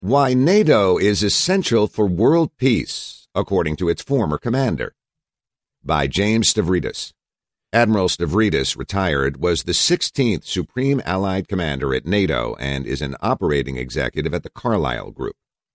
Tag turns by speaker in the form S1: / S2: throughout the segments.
S1: Why NATO is Essential for World Peace, according to its former commander. By James Stavridis. Admiral Stavridis, retired, was the 16th Supreme Allied Commander at NATO and is an operating executive at the Carlyle Group.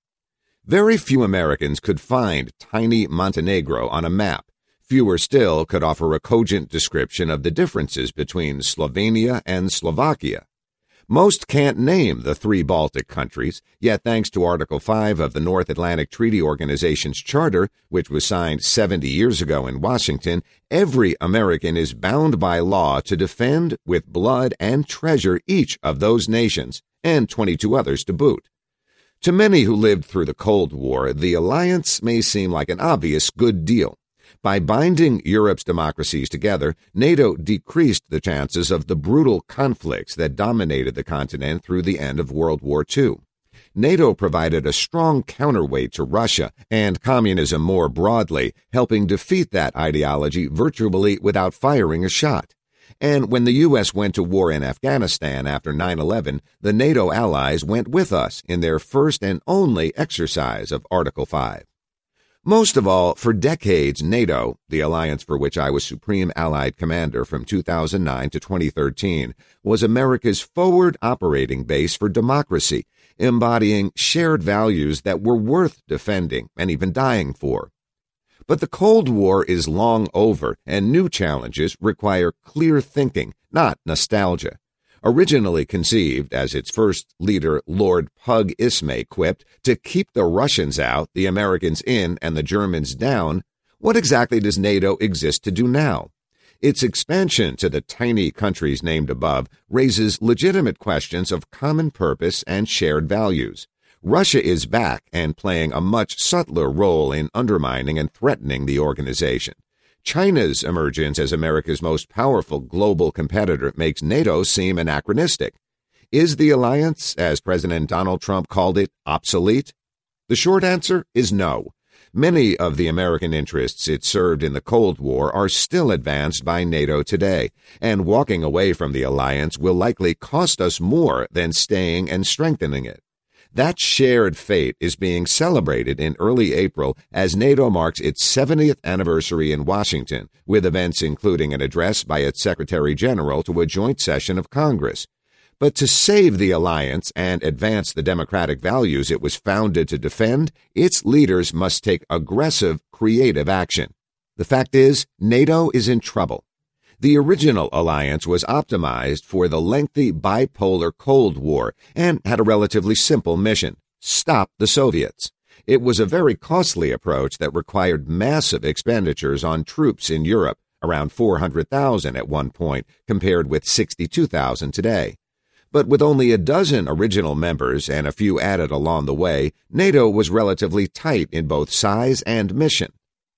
S1: Very few Americans could find tiny Montenegro on a map. Fewer still could offer a cogent description of the differences between Slovenia and Slovakia. Most can't name the three Baltic countries, yet thanks to Article 5 of the North Atlantic Treaty Organization's charter, which was signed 70 years ago in Washington, every American is bound by law to defend with blood and treasure each of those nations, and 22 others to boot. To many who lived through the Cold War, the alliance may seem like an obvious good deal. By binding Europe's democracies together, NATO decreased the chances of the brutal conflicts that dominated the continent through the end of World War II. NATO provided a strong counterweight to Russia and communism more broadly, helping defeat that ideology virtually without firing a shot. And when the U.S. went to war in Afghanistan after 9/11, the NATO allies went with us in their first and only exercise of Article 5. Most of all, for decades, NATO, the alliance for which I was Supreme Allied Commander from 2009 to 2013, was America's forward operating base for democracy, embodying shared values that were worth defending and even dying for. But the Cold War is long over, and new challenges require clear thinking, not nostalgia. Originally conceived, as its first leader, Lord Pug Ismay, quipped, to keep the Russians out, the Americans in, and the Germans down, what exactly does NATO exist to do now? Its expansion to the tiny countries named above raises legitimate questions of common purpose and shared values. Russia is back and playing a much subtler role in undermining and threatening the organization. China's emergence as America's most powerful global competitor makes NATO seem anachronistic. Is the alliance, as President Donald Trump called it, obsolete? The short answer is no. Many of the American interests it served in the Cold War are still advanced by NATO today, and walking away from the alliance will likely cost us more than staying and strengthening it. That shared fate is being celebrated in early April as NATO marks its 70th anniversary in Washington, with events including an address by its Secretary General to a joint session of Congress. But to save the alliance and advance the democratic values it was founded to defend, its leaders must take aggressive, creative action. The fact is, NATO is in trouble. The original alliance was optimized for the lengthy bipolar Cold War and had a relatively simple mission: stop the Soviets. It was a very costly approach that required massive expenditures on troops in Europe, around 400,000 at one point, compared with 62,000 today. But with only a dozen original members and a few added along the way, NATO was relatively tight in both size and mission.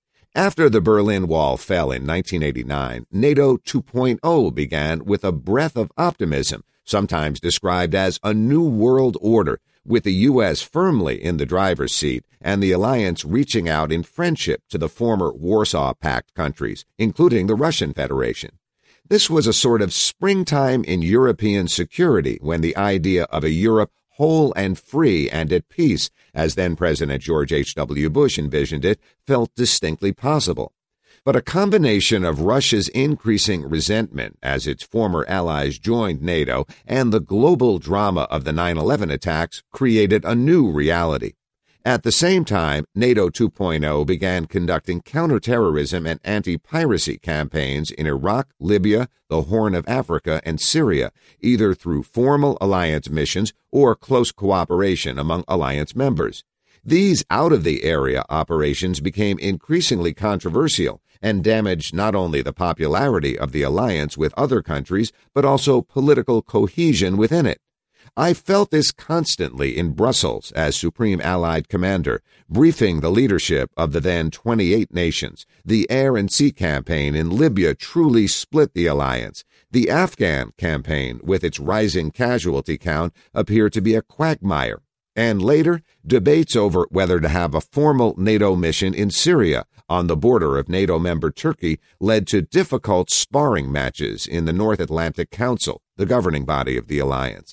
S1: After the Berlin Wall fell in 1989, NATO 2.0 began with a breath of optimism, sometimes described as a new world order, with the U.S. firmly in the driver's seat and the alliance reaching out in friendship to the former Warsaw Pact countries, including the Russian Federation. This was a sort of springtime in European security when the idea of a Europe whole and free and at peace, as then-President George H.W. Bush envisioned it, felt distinctly possible. But a combination of Russia's increasing resentment as its former allies joined NATO and the global drama of the 9/11 attacks created a new reality. At the same time, NATO 2.0 began conducting counterterrorism and anti-piracy campaigns in Iraq, Libya, the Horn of Africa, and Syria, either through formal alliance missions or close cooperation among alliance members. These out-of-the-area operations became increasingly controversial and damaged not only the popularity of the alliance with other countries, but also political cohesion within it. I felt this constantly in Brussels as Supreme Allied Commander, briefing the leadership of the then 28 nations. The air and sea campaign in Libya truly split the alliance. The Afghan campaign, with its rising casualty count, appeared to be a quagmire. And later, debates over whether to have a formal NATO mission in Syria on the border of NATO member Turkey led to difficult sparring matches in the North Atlantic Council, the governing body of the alliance.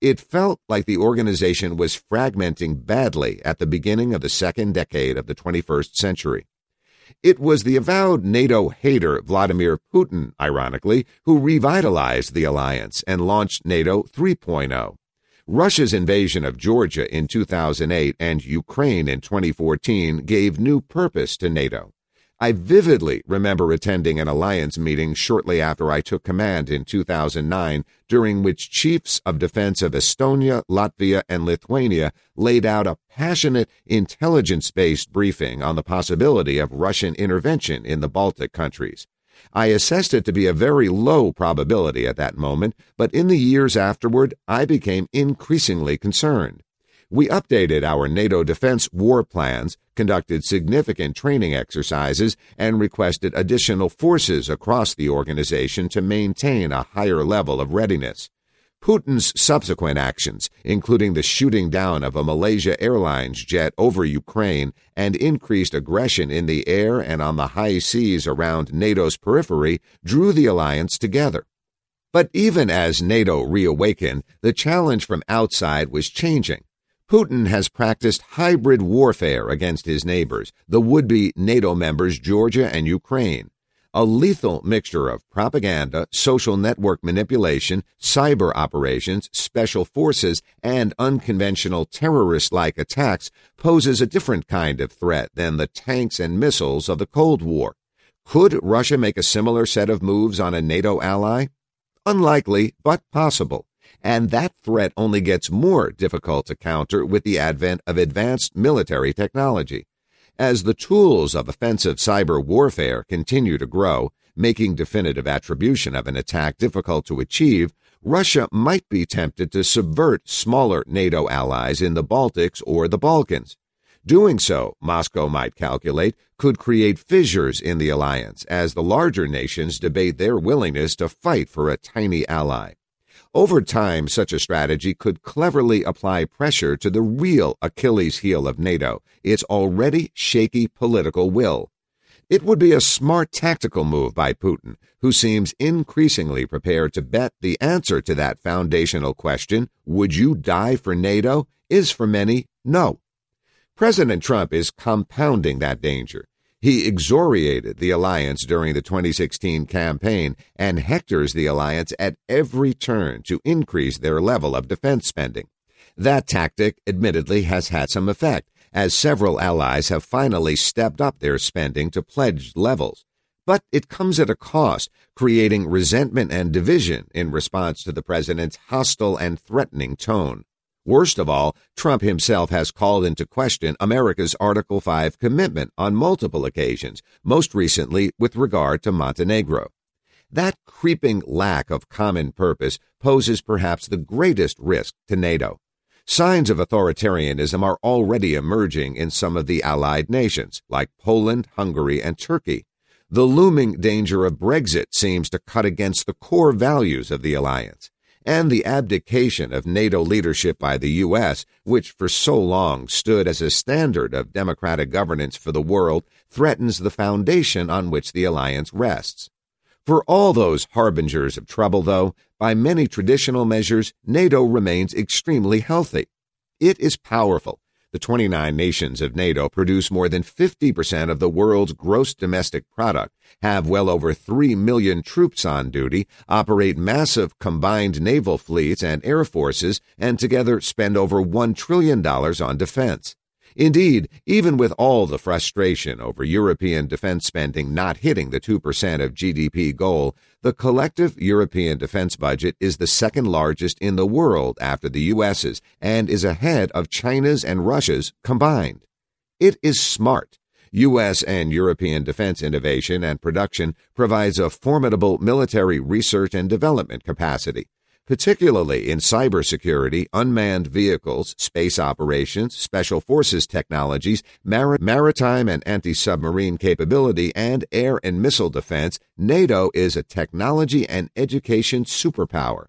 S1: It felt like the organization was fragmenting badly at the beginning of the second decade of the 21st century. It was the avowed NATO hater Vladimir Putin, ironically, who revitalized the alliance and launched NATO 3.0. Russia's invasion of Georgia in 2008 and Ukraine in 2014 gave new purpose to NATO. I vividly remember attending an alliance meeting shortly after I took command in 2009, during which chiefs of defense of Estonia, Latvia, and Lithuania laid out a passionate, intelligence-based briefing on the possibility of Russian intervention in the Baltic countries. I assessed it to be a very low probability at that moment, but in the years afterward, I became increasingly concerned. We updated our NATO defense war plans, conducted significant training exercises, and requested additional forces across the organization to maintain a higher level of readiness. Putin's subsequent actions, including the shooting down of a Malaysia Airlines jet over Ukraine and increased aggression in the air and on the high seas around NATO's periphery, drew the alliance together. But even as NATO reawakened, the challenge from outside was changing. Putin has practiced hybrid warfare against his neighbors, the would-be NATO members Georgia and Ukraine. A lethal mixture of propaganda, social network manipulation, cyber operations, special forces, and unconventional terrorist-like attacks poses a different kind of threat than the tanks and missiles of the Cold War. Could Russia make a similar set of moves on a NATO ally? Unlikely, but possible. And that threat only gets more difficult to counter with the advent of advanced military technology. As the tools of offensive cyber warfare continue to grow, making definitive attribution of an attack difficult to achieve, Russia might be tempted to subvert smaller NATO allies in the Baltics or the Balkans. Doing so, Moscow might calculate, could create fissures in the alliance as the larger nations debate their willingness to fight for a tiny ally. Over time, such a strategy could cleverly apply pressure to the real Achilles heel of NATO, its already shaky political will. It would be a smart tactical move by Putin, who seems increasingly prepared to bet the answer to that foundational question, would you die for NATO, is for many no. President Trump is compounding that danger. He excoriated the alliance during the 2016 campaign and hectors the alliance at every turn to increase their level of defense spending. That tactic, admittedly, has had some effect, as several allies have finally stepped up their spending to pledged levels. But it comes at a cost, creating resentment and division in response to the president's hostile and threatening tone. Worst of all, Trump himself has called into question America's Article 5 commitment on multiple occasions, most recently with regard to Montenegro. That creeping lack of common purpose poses perhaps the greatest risk to NATO. Signs of authoritarianism are already emerging in some of the allied nations, like Poland, Hungary, and Turkey. The looming danger of Brexit seems to cut against the core values of the alliance. And the abdication of NATO leadership by the U.S., which for so long stood as a standard of democratic governance for the world, threatens the foundation on which the alliance rests. For all those harbingers of trouble, though, by many traditional measures, NATO remains extremely healthy. It is powerful. The 29 nations of NATO produce more than 50% of the world's gross domestic product, have well over 3 million troops on duty, operate massive combined naval fleets and air forces, and together spend over $1 trillion on defense. Indeed, even with all the frustration over European defense spending not hitting the 2% of GDP goal, the collective European defense budget is the second largest in the world after the U.S.'s and is ahead of China's and Russia's combined. It is smart. U.S. and European defense innovation and production provides a formidable military research and development capacity, particularly in cybersecurity, unmanned vehicles, space operations, special forces technologies, maritime and anti-submarine capability, and air and missile defense. NATO is a technology and education superpower.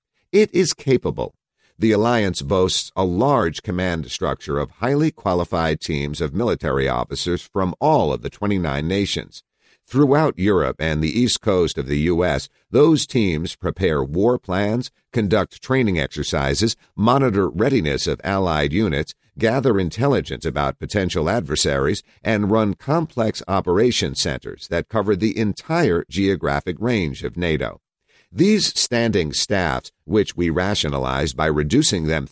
S1: It is capable. The alliance boasts a large command structure of highly qualified teams of military officers from all of the 29 nations. Throughout Europe and the east coast of the U.S., those teams prepare war plans, conduct training exercises, monitor readiness of Allied units, gather intelligence about potential adversaries, and run complex operation centers that cover the entire geographic range of NATO. These standing staffs, which we rationalized by reducing them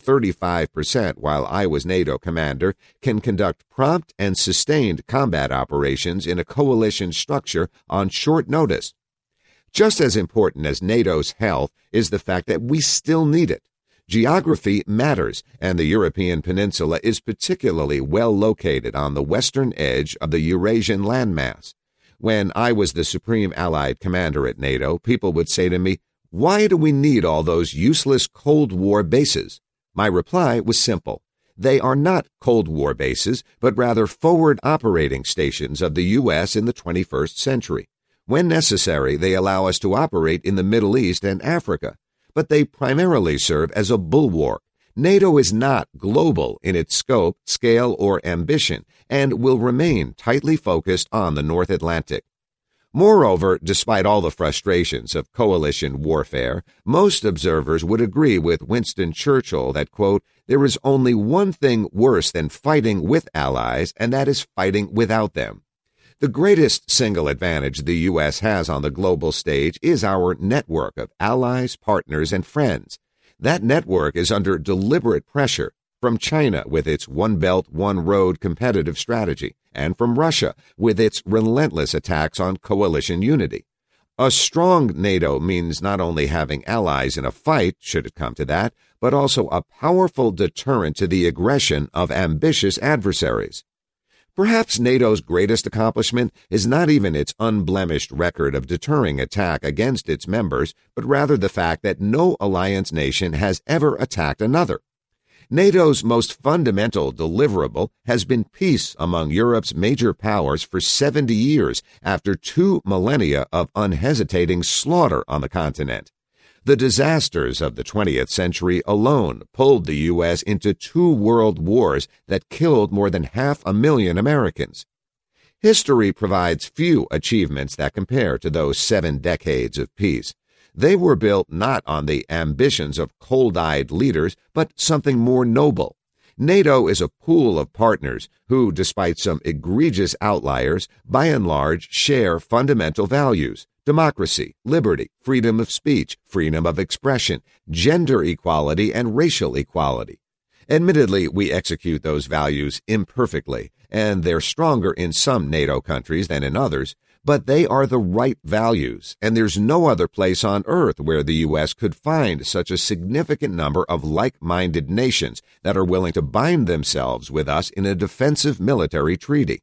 S1: 35% while I was NATO commander, can conduct prompt and sustained combat operations in a coalition structure on short notice. Just as important as NATO's health is the fact that we still need it. Geography matters, and the European peninsula is particularly well located on the western edge of the Eurasian landmass. When I was the Supreme Allied Commander at NATO, people would say to me, "Why do we need all those useless Cold War bases?" My reply was simple. They are not Cold War bases, but rather forward operating stations of the U.S. in the 21st century. When necessary, they allow us to operate in the Middle East and Africa, but they primarily serve as a bulwark. NATO is not global in its scope, scale, or ambition, and will remain tightly focused on the North Atlantic. Moreover, despite all the frustrations of coalition warfare, most observers would agree with Winston Churchill that, quote, "there is only one thing worse than fighting with allies, and that is fighting without them." The greatest single advantage the U.S. has on the global stage is our network of allies, partners, and friends. That network is under deliberate pressure from China with its One Belt, One Road competitive strategy, and from Russia with its relentless attacks on coalition unity. A strong NATO means not only having allies in a fight, should it come to that, but also a powerful deterrent to the aggression of ambitious adversaries. Perhaps NATO's greatest accomplishment is not even its unblemished record of deterring attack against its members, but rather the fact that no alliance nation has ever attacked another. NATO's most fundamental deliverable has been peace among Europe's major powers for 70 years after 2 millennia of unhesitating slaughter on the continent. The disasters of the 20th century alone pulled the U.S. into 2 world wars that killed more than 500,000 Americans. History provides few achievements that compare to those 7 decades of peace. They were built not on the ambitions of cold-eyed leaders, but something more noble. NATO is a pool of partners who, despite some egregious outliers, by and large share fundamental values: democracy, liberty, freedom of speech, freedom of expression, gender equality, and racial equality. Admittedly, we execute those values imperfectly, and they're stronger in some NATO countries than in others, but they are the right values, and there's no other place on earth where the U.S. could find such a significant number of like-minded nations that are willing to bind themselves with us in a defensive military treaty.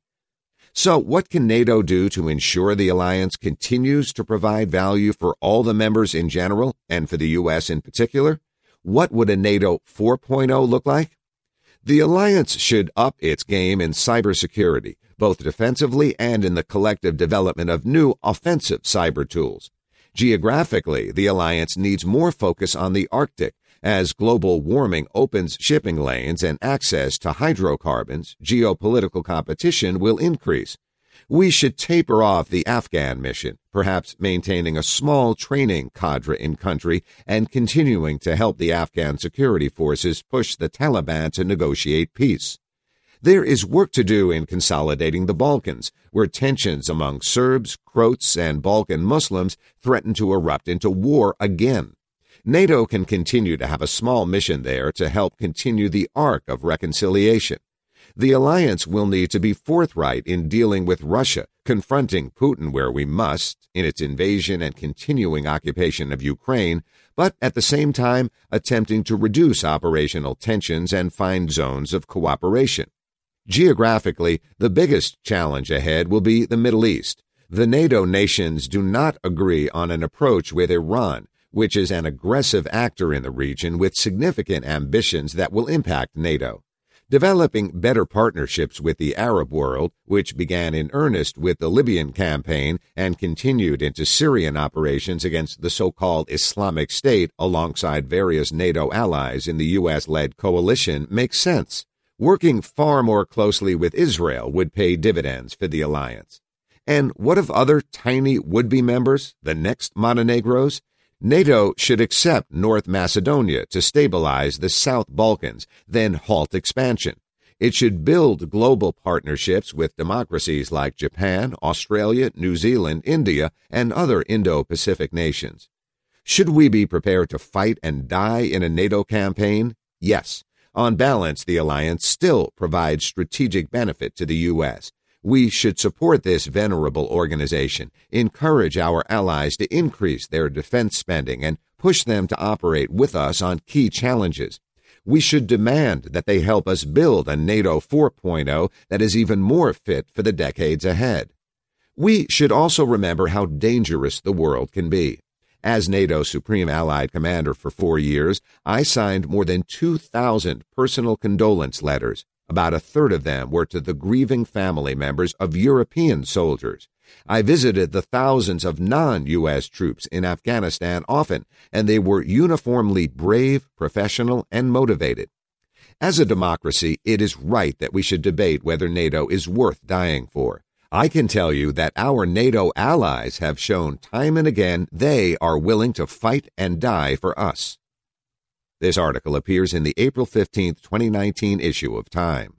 S1: So what can NATO do to ensure the alliance continues to provide value for all the members in general and for the U.S. in particular? What would a NATO 4.0 look like? The alliance should up its game in cybersecurity, both defensively and in the collective development of new offensive cyber tools. Geographically, the alliance needs more focus on the Arctic, as global warming opens shipping lanes and access to hydrocarbons. Geopolitical competition will increase. We should taper off the Afghan mission, perhaps maintaining a small training cadre in country and continuing to help the Afghan security forces push the Taliban to negotiate peace. There is work to do in consolidating the Balkans, where tensions among Serbs, Croats, and Balkan Muslims threaten to erupt into war again. NATO can continue to have a small mission there to help continue the arc of reconciliation. The alliance will need to be forthright in dealing with Russia, confronting Putin where we must, in its invasion and continuing occupation of Ukraine, but at the same time attempting to reduce operational tensions and find zones of cooperation. Geographically, the biggest challenge ahead will be the Middle East. The NATO nations do not agree on an approach with Iran, which is an aggressive actor in the region with significant ambitions that will impact NATO. Developing better partnerships with the Arab world, which began in earnest with the Libyan campaign and continued into Syrian operations against the so-called Islamic State alongside various NATO allies in the U.S.-led coalition, makes sense. Working far more closely with Israel would pay dividends for the alliance. And what of other tiny would-be members, the next Montenegros? NATO should accept North Macedonia to stabilize the South Balkans, then halt expansion. It should build global partnerships with democracies like Japan, Australia, New Zealand, India, and other Indo-Pacific nations. Should we be prepared to fight and die in a NATO campaign? Yes. On balance, the alliance still provides strategic benefit to the U.S. We should support this venerable organization, encourage our allies to increase their defense spending, and push them to operate with us on key challenges. We should demand that they help us build a NATO 4.0 that is even more fit for the decades ahead. We should also remember how dangerous the world can be. As NATO's Supreme Allied Commander for 4 years, I signed more than 2,000 personal condolence letters. About a third of them were to the grieving family members of European soldiers. I visited the thousands of non-U.S. troops in Afghanistan often, and they were uniformly brave, professional, and motivated. As a democracy, it is right that we should debate whether NATO is worth dying for. I can tell you that our NATO allies have shown time and again they are willing to fight and die for us. This article appears in the April 15, 2019 issue of Time.